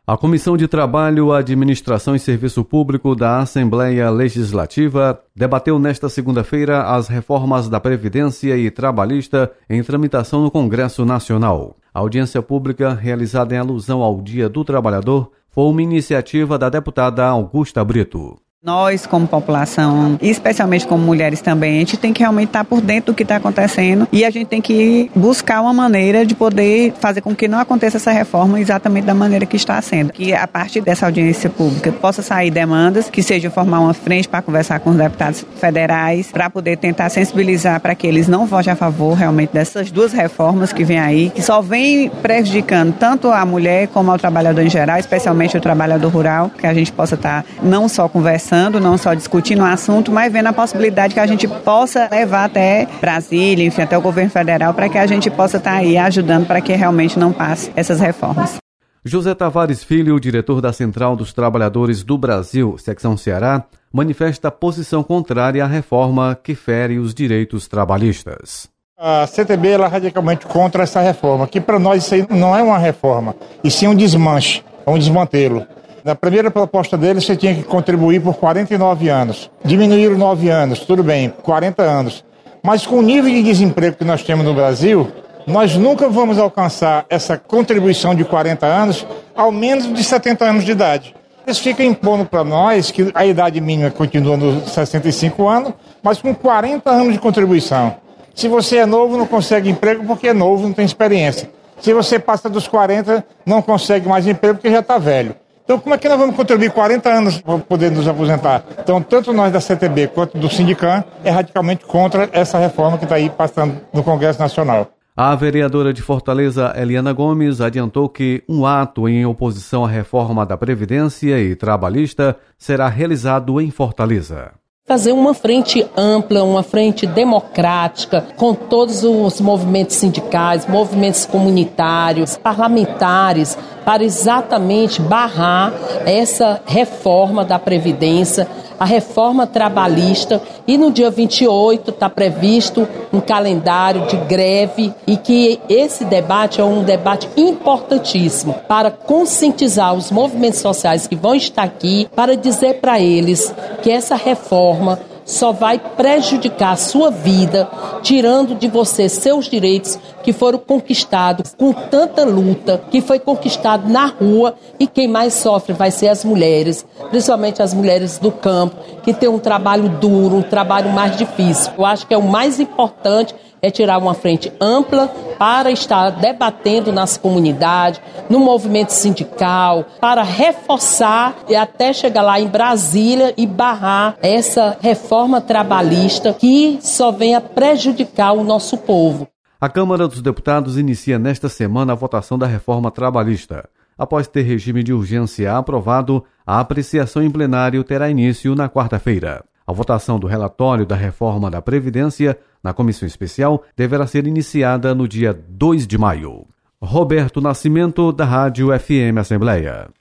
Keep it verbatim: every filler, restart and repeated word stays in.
A Comissão de Trabalho, Administração e Serviço Público da Assembleia Legislativa debateu nesta segunda-feira as reformas da Previdência e Trabalhista em tramitação no Congresso Nacional. A audiência pública, realizada em alusão ao Dia do Trabalhador, foi uma iniciativa da deputada Augusta Brito. Nós, como população, e especialmente como mulheres também, a gente tem que realmente estar por dentro do que está acontecendo e a gente tem que buscar uma maneira de poder fazer com que não aconteça essa reforma exatamente da maneira que está sendo. Que a partir dessa audiência pública possa sair demandas, que sejam formar uma frente para conversar com os deputados federais, para poder tentar sensibilizar para que eles não votem a favor realmente dessas duas reformas que vêm aí, que só vêm prejudicando tanto a mulher como ao trabalhador em geral, especialmente o trabalhador rural, que a gente possa estar não só conversando, não só discutindo o assunto, mas vendo a possibilidade que a gente possa levar até Brasília, enfim, até o governo federal, para que a gente possa estar aí ajudando para que realmente não passe essas reformas. José Tavares Filho, diretor da Central dos Trabalhadores do Brasil, secção Ceará, manifesta posição contrária à reforma que fere os direitos trabalhistas. A C T B ela é radicalmente contra essa reforma, que para nós isso aí não é uma reforma, e sim um desmanche, um desmantelo. Na primeira proposta dele, você tinha que contribuir por quarenta e nove anos. Diminuíram nove anos, tudo bem, quarenta anos. Mas com o nível de desemprego que nós temos no Brasil, nós nunca vamos alcançar essa contribuição de quarenta anos ao menos de setenta anos de idade. Eles ficam impondo para nós que a idade mínima continua nos sessenta e cinco anos, mas com quarenta anos de contribuição. Se você é novo, não consegue emprego porque é novo, não tem experiência. Se você passa dos quarenta, não consegue mais emprego porque já está velho. Então, como é que nós vamos contribuir quarenta anos para poder nos aposentar? Então, tanto nós da C T B quanto do Sindicam é radicalmente contra essa reforma que está aí passando no Congresso Nacional. A vereadora de Fortaleza, Eliana Gomes, adiantou que um ato em oposição à reforma da Previdência e Trabalhista será realizado em Fortaleza. Fazer uma frente ampla, uma frente democrática, com todos os movimentos sindicais, movimentos comunitários, parlamentares, para exatamente barrar essa reforma da Previdência, a reforma trabalhista, e no dia vinte e oito está previsto um calendário de greve e que esse debate é um debate importantíssimo para conscientizar os movimentos sociais que vão estar aqui, para dizer para eles que essa reforma só vai prejudicar a sua vida, tirando de você seus direitos que foram conquistados com tanta luta, que foi conquistado na rua, e quem mais sofre vai ser as mulheres, principalmente as mulheres do campo, que têm um trabalho duro, um trabalho mais difícil. Eu acho que é o mais importante é tirar uma frente ampla para estar debatendo nas comunidades, no movimento sindical, para reforçar e até chegar lá em Brasília e barrar essa reforma trabalhista que só vem a prejudicar o nosso povo. A Câmara dos Deputados inicia nesta semana a votação da reforma trabalhista. Após ter regime de urgência aprovado, a apreciação em plenário terá início na quarta-feira. A votação do relatório da reforma da Previdência na comissão especial deverá ser iniciada no dia dois de maio. Roberto Nascimento, da Rádio F M Assembleia.